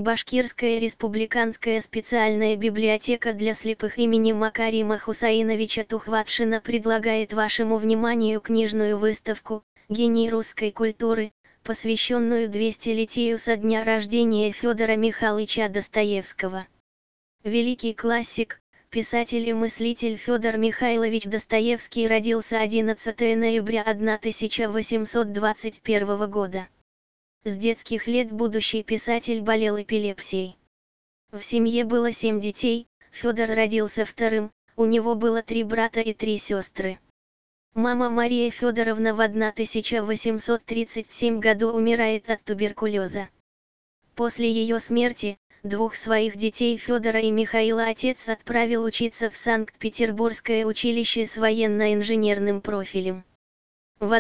Башкирская республиканская специальная библиотека для слепых имени Макарима Хусаиновича Тухватшина предлагает вашему вниманию книжную выставку «Гений русской культуры», посвященную 200-летию со дня рождения Федора Михайловича Достоевского. Великий классик, писатель и мыслитель Федор Михайлович Достоевский родился 11 ноября 1821 года. С детских лет будущий писатель болел эпилепсией. В семье было 7 детей, Федор родился вторым, у него было 3 брата и 3 сестры. Мама Мария Федоровна в 1837 году умирает от туберкулеза. После ее смерти, 2 своих детей Федора и Михаила отец отправил учиться в Санкт-Петербургское училище с военно-инженерным профилем. В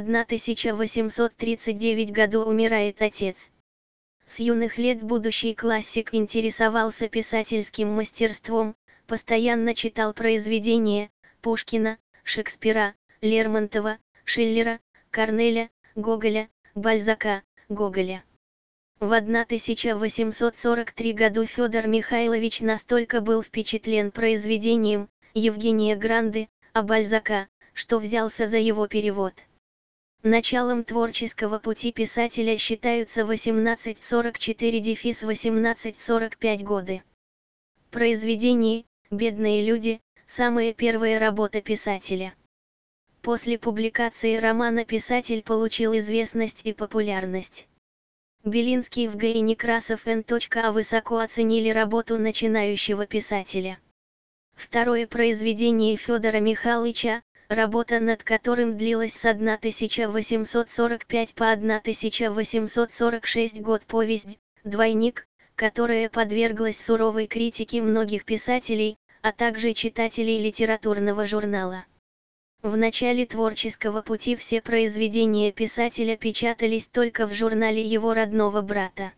1839 году умирает отец. С юных лет будущий классик интересовался писательским мастерством, постоянно читал произведения Пушкина, Шекспира, Лермонтова, Шиллера, Корнеля, Гоголя, Бальзака, Гоголя. В 1843 году Федор Михайлович настолько был впечатлен произведением Евгения Гранды о Бальзака, что взялся за его перевод. Началом творческого пути писателя считаются 1844-1845 годы. Произведение «Бедные люди» – самая первая работа писателя. После публикации романа писатель получил известность и популярность. Белинский в г. и Некрасов Н.А. высоко оценили работу начинающего писателя. Второе произведение Федора Михайловича, работа над которым длилась с 1845 по 1846 год, повесть «Двойник», которая подверглась суровой критике многих писателей, а также читателей литературного журнала. В начале творческого пути все произведения писателя печатались только в журнале его родного брата.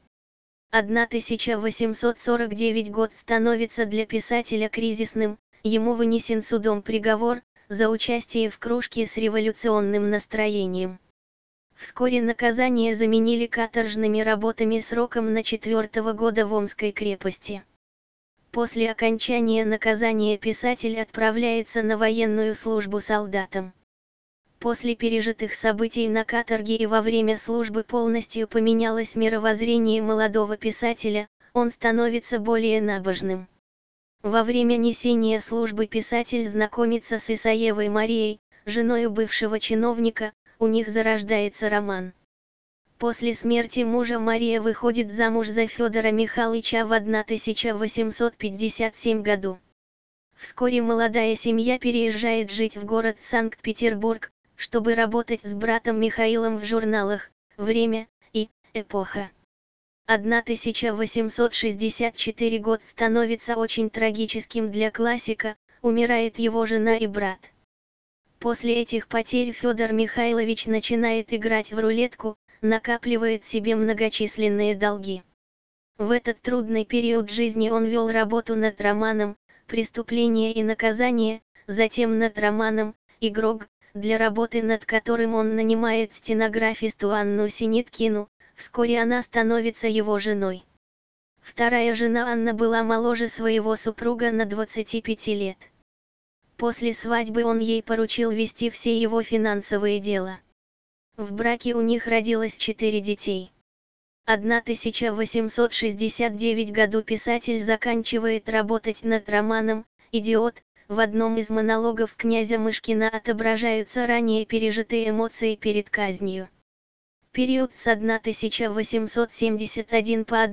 1849 год становится для писателя кризисным, ему вынесен судом приговор за участие в кружке с революционным настроением. Вскоре наказание заменили каторжными работами сроком на 4 года в Омской крепости. После окончания наказания писатель отправляется на военную службу солдатом. После пережитых событий на каторге и во время службы полностью поменялось мировоззрение молодого писателя, он становится более набожным. Во время несения службы писатель знакомится с Исаевой Марией, женой бывшего чиновника, у них зарождается роман. После смерти мужа Мария выходит замуж за Федора Михайловича в 1857 году. Вскоре молодая семья переезжает жить в город Санкт-Петербург, чтобы работать с братом Михаилом в журналах «Время» и «Эпоха». 1864 год становится очень трагическим для классика, умирает его жена и брат. После этих потерь Федор Михайлович начинает играть в рулетку, накапливает себе многочисленные долги. В этот трудный период жизни он вел работу над романом «Преступление и наказание», затем над романом «Игрок», для работы над которым он нанимает стенографисту Анну Синиткину. Вскоре она становится его женой. Вторая жена Анна была моложе своего супруга на 25 лет. После свадьбы он ей поручил вести все его финансовые дела. В браке у них родилось 4 детей. 1869 году писатель заканчивает работать над романом «Идиот». В одном из монологов князя Мышкина отображаются ранее пережитые эмоции перед казнью. Период с 1871 по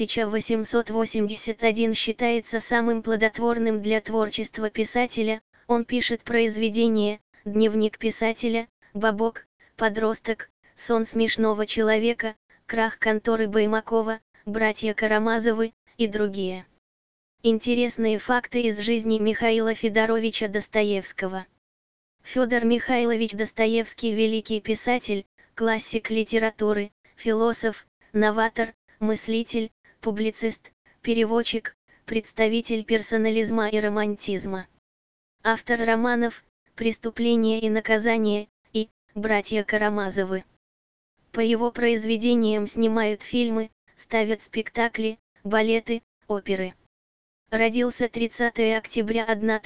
1881 считается самым плодотворным для творчества писателя, он пишет произведения «Дневник писателя», «Бабок», «Подросток», «Сон смешного человека», «Крах конторы Баймакова», «Братья Карамазовы» и другие. Интересные факты из жизни Михаила Федоровича Достоевского. Федор Михайлович Достоевский – великий писатель, классик литературы, философ, новатор, мыслитель, публицист, переводчик, представитель персонализма и романтизма. Автор романов «Преступление и наказание» и «Братья Карамазовы». По его произведениям снимают фильмы, ставят спектакли, балеты, оперы. Родился 30 октября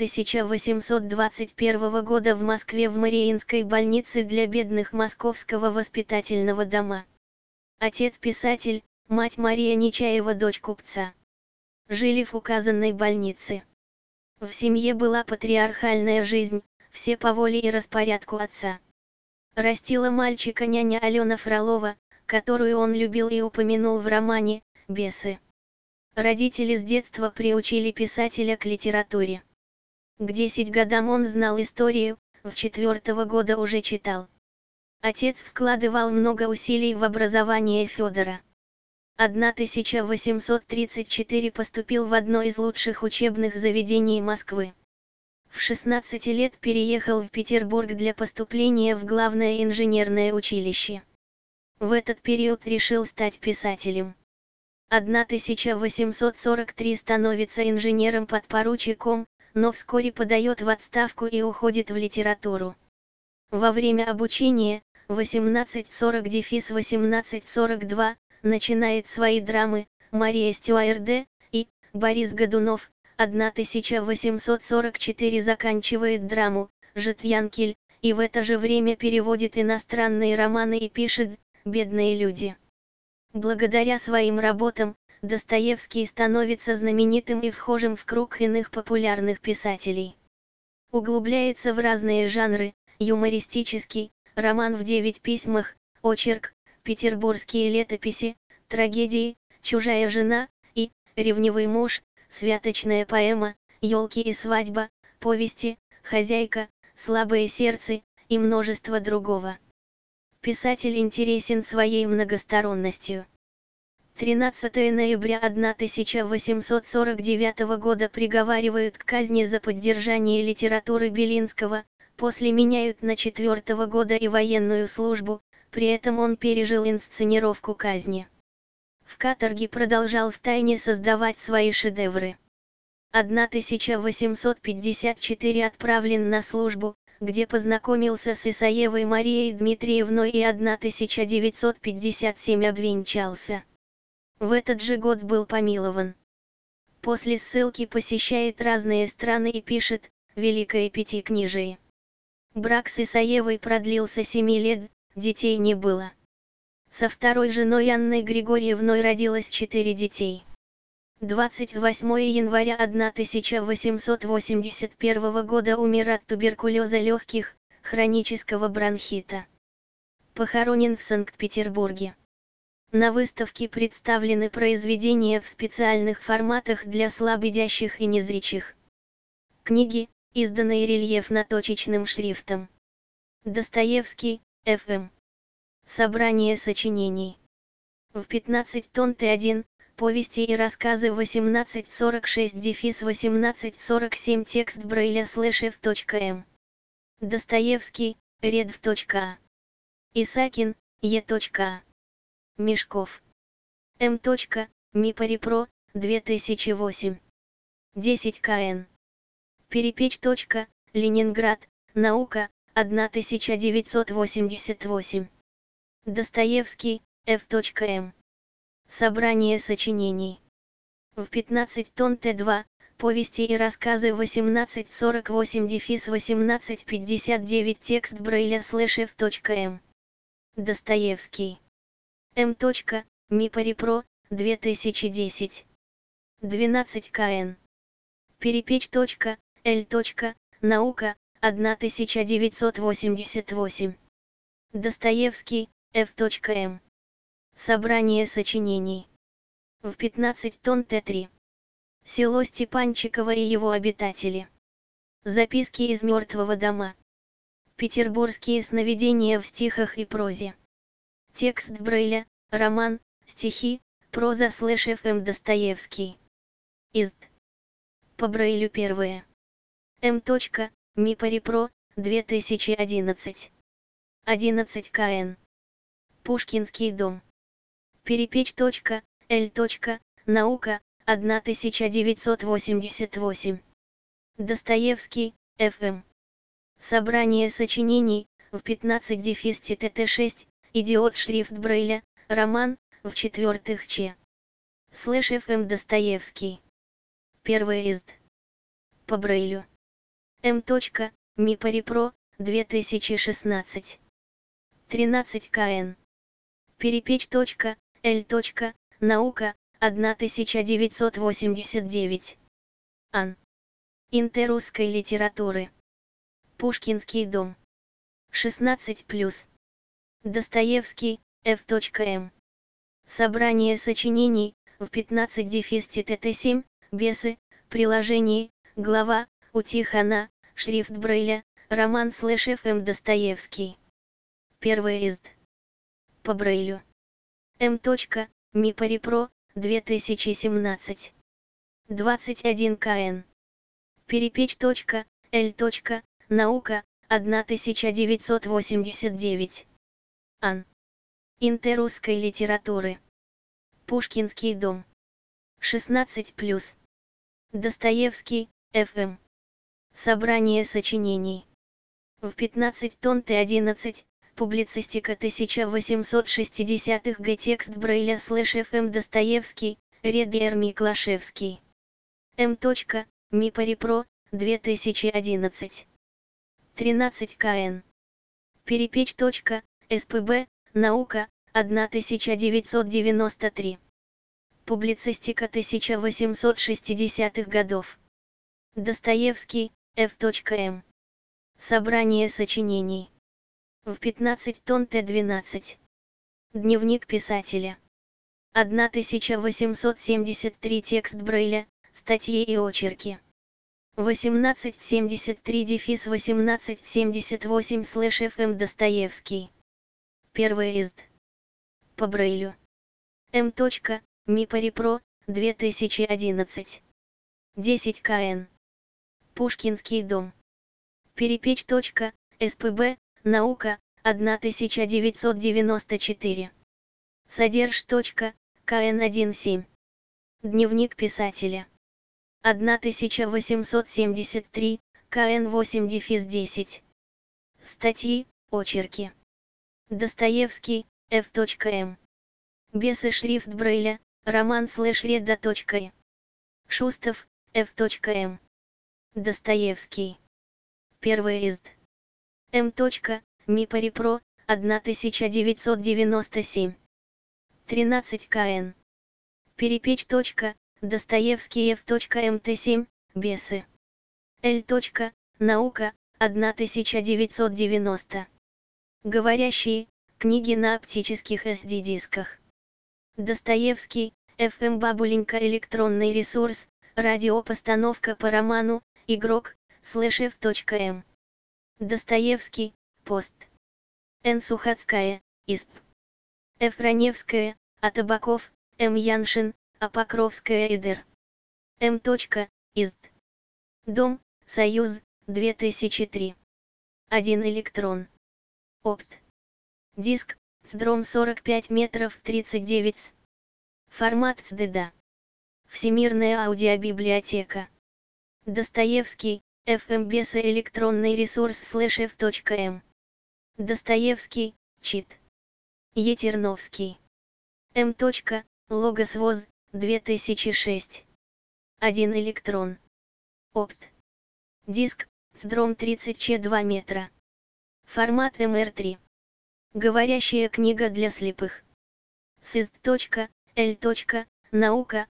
1821 года в Москве в Мариинской больнице для бедных Московского воспитательного дома. Отец писатель, мать Мария Нечаева, дочь купца. Жили в указанной больнице. В семье была патриархальная жизнь, все по воле и распорядку отца. Растила мальчика няня Алена Фролова, которую он любил и упомянул в романе «Бесы». Родители с детства приучили писателя к литературе. К 10 годам он знал историю, в 4 года уже читал. Отец вкладывал много усилий в образование Федора. 1834 поступил в одно из лучших учебных заведений Москвы. В 16 лет переехал в Петербург для поступления в главное инженерное училище. В этот период решил стать писателем. 1843 становится инженером-подпоручиком, но вскоре подает в отставку и уходит в литературу. Во время обучения, 1840-1842, начинает свои драмы «Мария Стюарде» и «Борис Годунов», 1844 заканчивает драму «Житьянкель», и в это же время переводит иностранные романы и пишет «Бедные люди». Благодаря своим работам, Достоевский становится знаменитым и вхожим в круг иных популярных писателей. Углубляется в разные жанры: юмористический, роман в 9 письмах, очерк, петербургские летописи, трагедии, чужая жена и ревнивый муж, святочная поэма, елки и свадьба, повести, хозяйка, слабое сердце и множество другого. Писатель интересен своей многосторонностью. 13 ноября 1849 года приговаривают к казни за поддержание литературы Белинского, после меняют на 4 года и военную службу, при этом он пережил инсценировку казни. В каторге продолжал втайне создавать свои шедевры. 1854 отправлен на службу, где познакомился с Исаевой Марией Дмитриевной, и 1957 обвенчался. В этот же год был помилован. После ссылки посещает разные страны и пишет «Великое пятикнижие». Брак с Исаевой продлился 7 лет, детей не было. Со второй женой Анной Григорьевной родилось 4 детей. 28 января 1881 года умер от туберкулеза легких, хронического бронхита. Похоронен в Санкт-Петербурге. На выставке представлены произведения в специальных форматах для слабовидящих и незрячих. Книги, изданные рельефно-точечным шрифтом. Достоевский, Ф.М. Собрание сочинений. В 15 тонн Т1, повести и рассказы 1846-1847, текст Брейля /F.M. Достоевский, Редв.А. Исакин, Е.А. Мешков. М. Мипарипро, 2008. 10 кн. Перепечь. Ленинград, Наука, 1988. Достоевский, Ф.М. Собрание сочинений. В 15 тонн Т2, повести и рассказы 1848-1859, текст Брейля /F.M. Достоевский. М. Мипарипро, 2010. 12 кн. Перепечь. Л. Наука, 1988. Достоевский, Ф.М. Собрание сочинений. В 15 тонн Т3. Село Степанчиково и его обитатели. Записки из мертвого дома. Петербургские сновидения в стихах и прозе. Текст Брейля, роман, стихи, проза /F.M. Достоевский. Изд. По Брейлю первое. М. Мипарипро, 2011. 11 кн. Пушкинский дом. Перепечь. Л. Наука, 1988. Достоевский, Ф.М. Собрание сочинений, в 15 ТТ6, идиот шрифт Брейля, роман, в 4 Ч. /FM Достоевский. Первый изд. По Брейлю. м.Мипарипро, 2016. 13 кн. Перепечь.Л. Наука, 1989. Ан. Инте русской литературы. Пушкинский дом. 16+. Достоевский, Ф.М. Собрание сочинений, в 15-7, Бесы, приложении, глава, Утихана, шрифт Брейля, роман /Ф.М. Достоевский. Первый изд. По Брейлю. м.Мипарипро, 2017. 21 кн. Перепечь.Л. Наука, 1989. Ан. Инте русской литературы. Пушкинский дом. 16+. Достоевский, Ф.М. Собрание сочинений. В 15 тонн Т11, публицистика 1860-х г. Текст Брейля /Ф.М. Достоевский, редактор Миклашевский. м.Мипарипро, 2011. 13 кн. Перепечь.СПБ, наука, 1993. Публицистика 1860-х годов. Достоевский, Ф.М. Собрание сочинений. В 15 тонн Т12. Дневник писателя. 1873 Текст Брейля, статьи и очерки. 1873-1878 /Ф.М. Достоевский. Первый изд. По Брейлю. м.Мипарипро, 2011. 10 кн. Пушкинский дом. Перепечь.СПБ, наука, 1994. Содерж.КН17. Дневник писателя. 1873, КН8-10. Статьи, очерки. Достоевский, Ф.М. Бесы шрифт Брейля, роман /Реда. Шустов, Ф.М. Достоевский. Первый изд. м.Мипарипро, 1997. 13 кн. Перепечь. Достоевский Ф.МТ7, Бесы. Л. Наука, 1990. Говорящие, книги на оптических SD-дисках. Достоевский, Ф.М. Бабуленька. Электронный ресурс, радиопостановка по роману, игрок, /Ф.М. Достоевский, Пост. Н. Сухацкая, ИСП. Ф. Раневская, А. Табаков, М. Яншин, А. Покровская Идер. М. Изд. Дом, Союз, 2003. 1 электрон. Опт. Диск, ЦДРОМ 45 метров 39 с. Формат ЦДД. Всемирная аудиобиблиотека. Достоевский, Ф.М. Бесы. Электронный ресурс /Ф.М. Достоевский, чит. Е. Терновский. М. Логос ВОЗ, 2006. 1 электрон. Опт. Диск, ЦДРОМ 30Ч2 метра. Формат МР3. Говорящая книга для слепых. СИЗД.Л. Наука,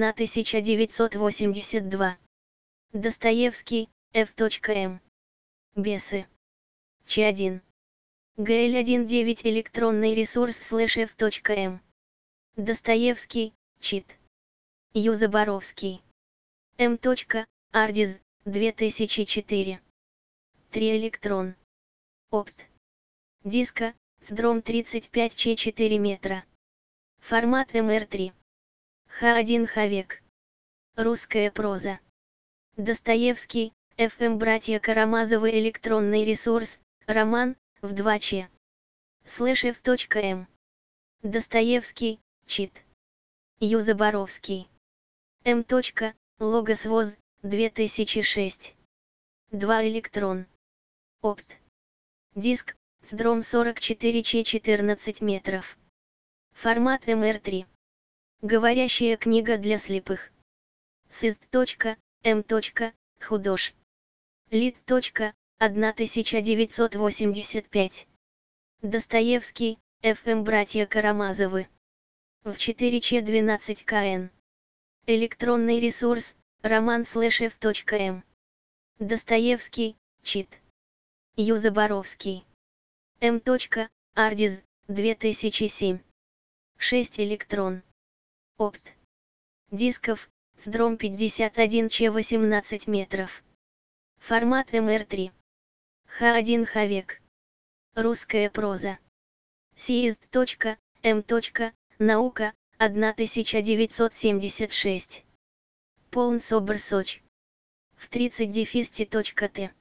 1982. Достоевский, Ф.М. Бесы. Ч1. ГЛ19 электронный ресурс /Ф.М. Достоевский, чит. Ю. Заборовский. М. Ардиз, 2004. 3 электрон. Опт. Диска, ЦДРОМ 35Ч4 метра. Формат МР3. Х1 Хавек. Русская проза. Достоевский, Ф.М. Братья Карамазовы. Электронный ресурс, роман, в 2Ч. /Ф.М. Достоевский, чит. Ю. Заборовский. М. Логос ВОЗ, 2006. 2 электрон. Опт. Диск, ЦДРОМ 44Ч14 метров. Формат МР3. Говорящая книга для слепых. Сизд.М. Худож. Лид. 1985. Достоевский, Ф.М. Братья Карамазовы. В 4Ч12 КН. Электронный ресурс, роман/F.М. Достоевский, чит. Ю. Заборовский. М. Ардиз, 2007. 6 электрон. Опт. Дисков, ЦДРОМ 51Ч 18 метров. Формат МР3. Х1 Хавек. Русская проза. Сиизд.М. Наука, 1976. Полн собор Соч. В 30 дефисти.т.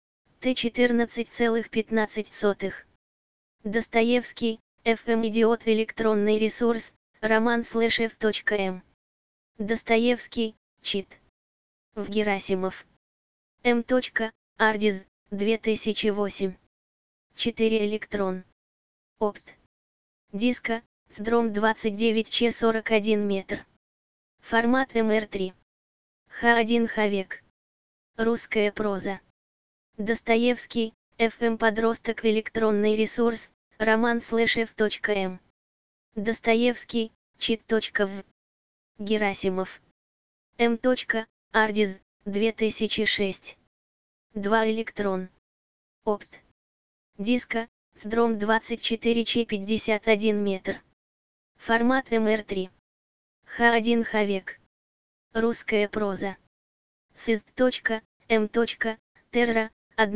Т14,15. Достоевский, Ф.М. Идиот. Электронный ресурс, роман/F.М. Достоевский, чит. В. Герасимов. М. Ардиз, 2008. 4 электрон. Опт. Диска, ЦДРОМ 29Ч 41 метр. Формат МР3. Х1 Хавек. Русская проза. Достоевский, Ф.М. Подросток. Электронный ресурс, роман/F.М. Достоевский, чит. В. Герасимов. М. Ардиз, 2006. 2 электрон. Опт. Диска, ЦДРОМ 24Ч 51 метр. Формат МР3. Х1 Хавек. Русская проза. Сизд.М. Терра,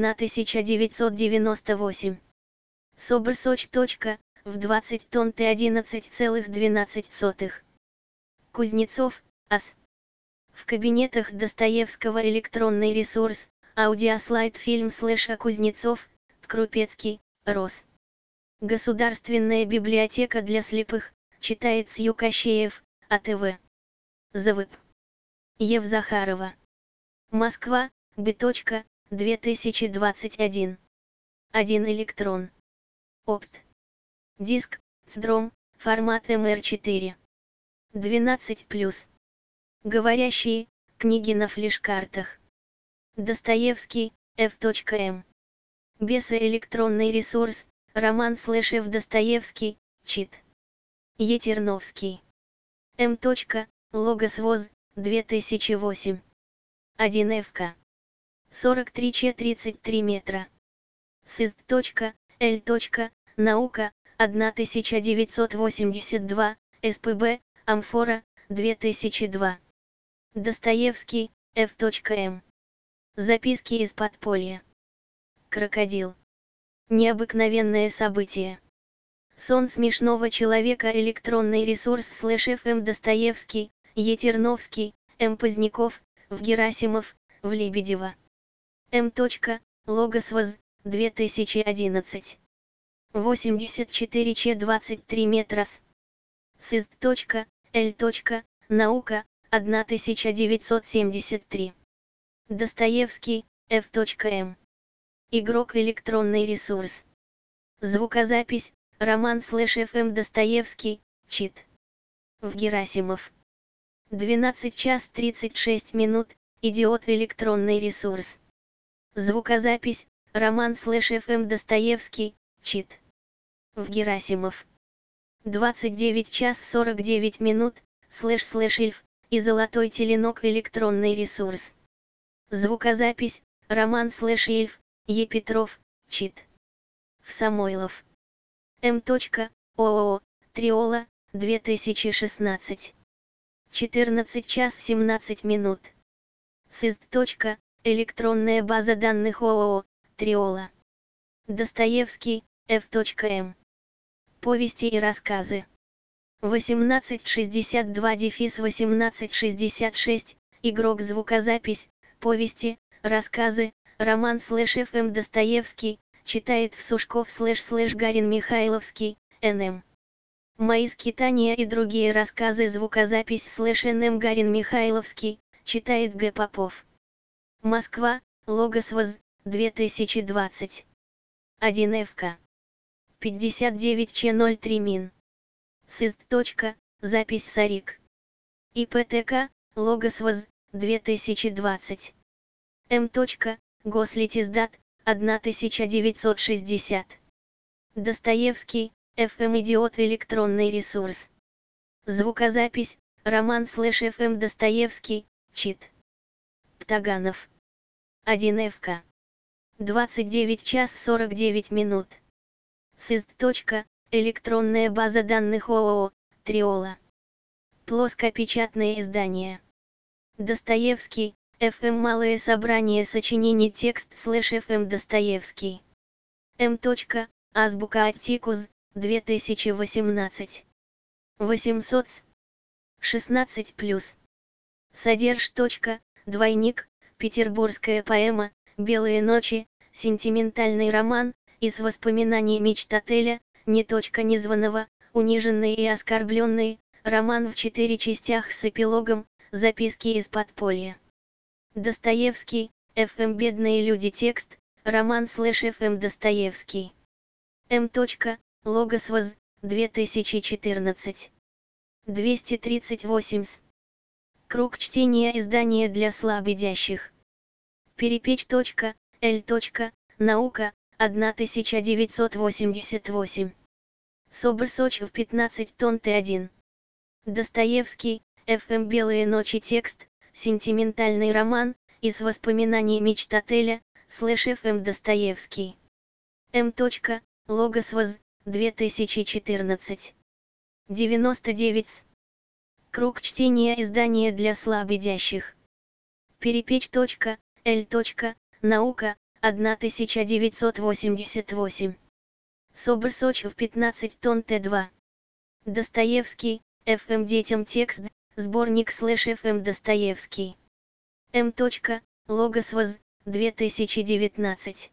1998. Собор Соч. В 20 тонн Т11,12. Кузнецов, Ас. В кабинетах Достоевского электронный ресурс, аудиослайд фильм / Кузнецов, Крупецкий, Рос. Государственная библиотека для слепых, читает Сью Кощеев, АТВ. ЗВП. Евзахарова. Москва, Б. 2021. 1 электрон. Опт. Диск, ЦДРОМ, формат МР4. 12+. Говорящие, книги на флеш-картах. Достоевский, Ф.М. Бесы. Электронный ресурс, роман/Ф. Достоевский, чит. Е. Терновский. М. Логос ВОЗ, 2008. 1 ФК. 43Ч 33 метра. Сизд.Л. Наука, 1982, СПБ, Амфора, 2002. Достоевский, Ф.М. Записки из подполья. Крокодил. Необыкновенное событие. Сон смешного человека. Электронный ресурс /Ф.М. Достоевский, Е. Терновский, М. Поздняков, В. Герасимов, В. Лебедева. М. Логос ВОЗ, 2011. 84Ч 23 метрас. Сизд.Л. Наука, 1973. Достоевский, Ф.М. Игрок. Электронный ресурс. Звукозапись, роман/Ф.М. Достоевский, чит. В. Герасимов. 12 час 36 минут, идиот. Электронный ресурс. Звукозапись, роман/Ф.М. Достоевский, чит. В. Герасимов. 29 час 49 минут, //Ильф, и золотой теленок. Электронный ресурс. Звукозапись, роман/Ильф, Е. Петров, чит. В. Самойлов. М. ООО, Триола, 2016. 14 час 17 минут. Сизд. Электронная база данных ООО, Триола. Достоевский, Ф.М. Повести и рассказы. 1862-1866, игрок. Звукозапись, повести, рассказы, роман/Ф.М. Достоевский, читает в Сушков / Гарин Михайловский, Н.М. Мои скитания и другие рассказы. Звукозапись /Н.М. Гарин Михайловский, читает Г. Попов. Москва, Логос ВОЗ, 2020. 1 ФК. 59Ч 03 Мин. Сизд. Запись Сарик. ИПТК, Логос ВОЗ, 2020. М. Гослитиздат, 1960. Достоевский, ФМ Идиот, электронный ресурс. Звукозапись, роман/ФМ Достоевский, чит. Таганов. 1 ФК. 29 час 49 минут. СИЗД. Электронная база данных ООО, Триола. Плоскопечатные издания. Достоевский, ФМ Малое собрание сочинений текст/ФМ Достоевский. М. Азбука Аттикуз, 2018. 800 с. 16+. Содерж. Двойник, петербургская поэма, «Белые ночи», сентиментальный роман, из воспоминаний мечтателя, незваного, униженный и оскорбленный, роман в 4 частях с эпилогом, записки из подполья. Достоевский, ФМ Бедные люди текст, роман/ФМ Достоевский. М. Логос ВОЗ, 2014. 238 с. Круг чтения издания для слабовидящих. Перепечь. Л. Наука, 1988. Собр Сочи в 15 тонн Т1. Достоевский, ФМ Белые ночи текст, сентиментальный роман, из воспоминаний мечтателя, /ФМ Достоевский. М. Логос ВОЗ, 2014. 99 с. Круг чтения издания для слабовидящих. Перепечь. Л. Наука, 1988. Собр Сочи в 15 тонн Т2. Достоевский, ФМ Детям текст, сборник /ФМ Достоевский. М. Логос ВОЗ, 2019.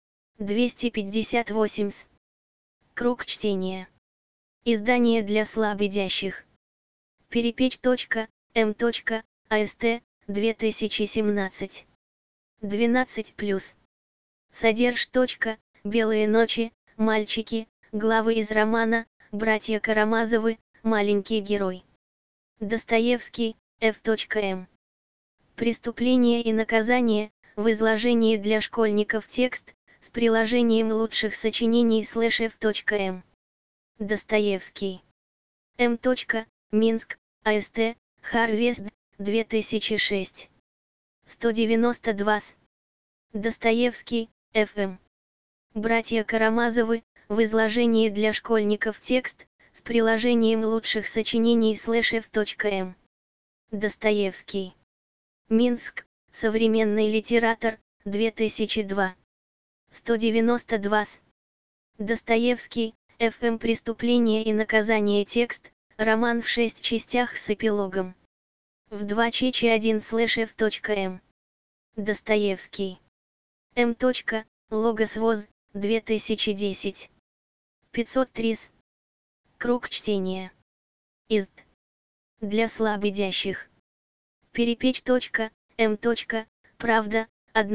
258 с. Круг чтения. Издание для слабовидящих. Перепечь. М. АСТ, 2017. 12+. Содерж. Белые ночи, мальчики, главы из романа, братья Карамазовы, маленький герой. Достоевский, Ф.М. Преступление и наказание, в изложении для школьников текст, с приложением лучших сочинений /Ф.М. Достоевский. М. Минск, АСТ, Харвест, 2006. 192 с. Достоевский, Ф.М. Братья Карамазовы, в изложении для школьников текст, с приложением лучших сочинений /Ф.М. Достоевский. Минск, современный литератор, 2002. 192 с. Достоевский, Ф.М. Преступление и наказание текст, роман в 6 частях с эпилогом. В 2 чечи 1 /Ф.М. Достоевский. М. Логос ВОЗ, 2010. 503 с. Круг чтения. ИЗД. Для слабовидящих. Перепечь. М. Правда,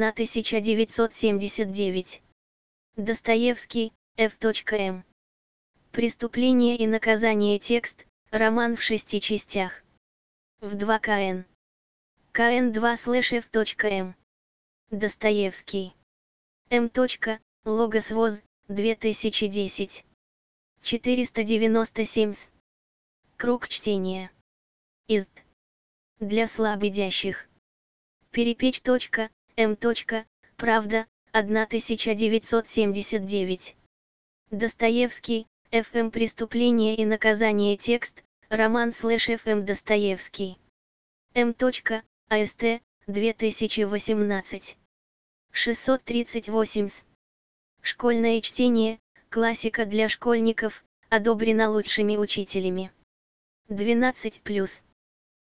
1979. Достоевский, Ф.М. Преступление и наказание текст, роман в 6 частях. В 2 КН. КН 2 /Ф.М. Достоевский. М. Логос ВОЗ, 2010. 497 с. Круг чтения. ИЗД. Для слабовидящих. Перепечь. М. Правда, 1979. Достоевский, Ф.М. Преступление и наказание текст, роман /Фм Достоевский. М. АСТ, 2018. 638 с. Школьное чтение, классика для школьников, одобрена лучшими учителями. 12+.